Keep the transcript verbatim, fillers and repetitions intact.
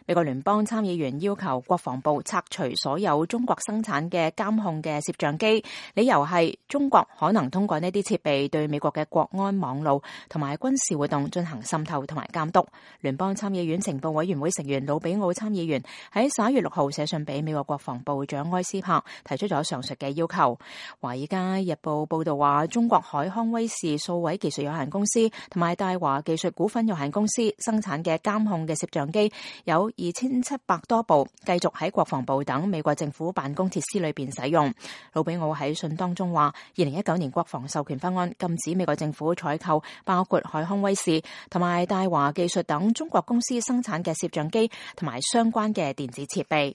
美國聯邦參議員要求國防部拆除所有中國生產嘅監控嘅攝像機，理由係中國可能通過呢啲設備對美國嘅國安網路同埋軍事活動進行滲透同埋監督。聯邦參議院情報委員會成員魯比奧參議員喺十一月六號寫信俾美國國防部長埃斯珀，提出咗上述嘅要求。華爾街日報報道話，中國海康威視數位技術有限公司同埋大華技術股份有限公司生產嘅監控嘅攝像機有二千七百多部，繼續喺國防部等美國政府辦公設施裏邊使用。魯比奧喺信當中話，二零一九年國防授權法案禁止美國政府採購包括海康威視同埋大華技術等中國公司生產嘅攝像機同埋相關嘅電子設備。